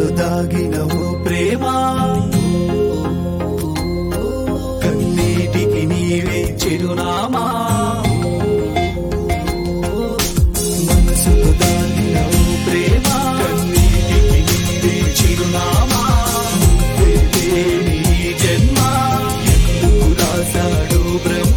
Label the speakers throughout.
Speaker 1: మనసులో దాగిన ఓ ప్రేమ కన్నీటికి నీవే చిరునామా మనసులో దాగిన ఓ ప్రేమ కన్నీటికి నీవే చిరునామా నువ్వే నీ జన్మ ఎందుకు రాశాడు బ్రహ్మ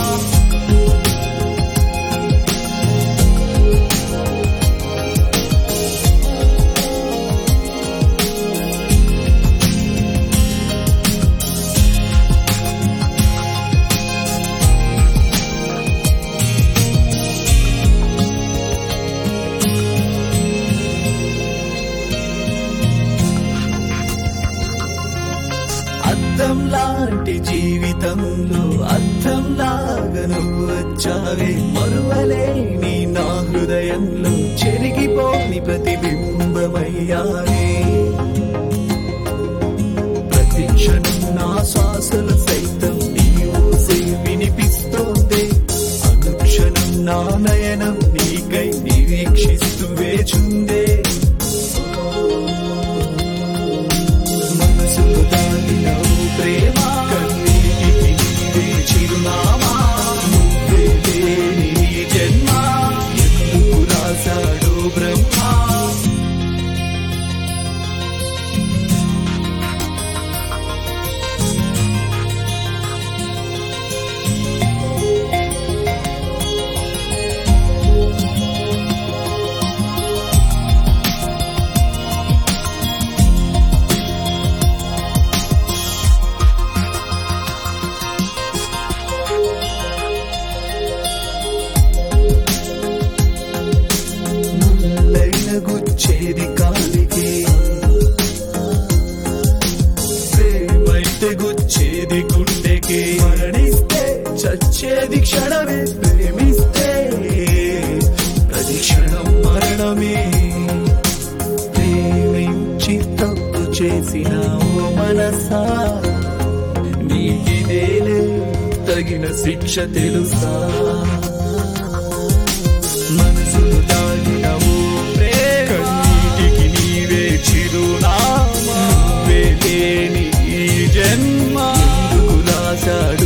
Speaker 1: అద్దం లాంటి జీవితంలో అద్దం లాగా నువ్వు వచ్చావే మరువలేని నా హృదయంలో చెరిగిపోని ప్రతిబింబమయ్యావే ప్రతి క్షణం నా శ్వాసల సైతం నీ ఊసే వినిపిస్తోంది అనుక్షణం నా నయనం నీకై నిరీక్షిస్తూ వేచుందే మనసులో దాగిన ఓ ప్రేమ కన్నీటికి నీవే చిరునామా నువ్వే నీ జన్మ ఎందుకు రాశాడు బ్రహ్మ గుచ్చేది కాలికి ప్రేమైతే గుచ్చేది గుండెకి మరణిస్తే చచ్చేది క్షణమే ప్రేమిస్తే ప్రతి క్షణం మరణమే ప్రేమించి తప్పు చేసిన ఓ మనసా నీకిదేలే తగిన శిక్ష తెలుసా మనసులో దాగిన ఓ కన్నీటికి నీవే చిరునామా నువ్వే లేని ఈ జన్మ ఎందుకు రాశాడు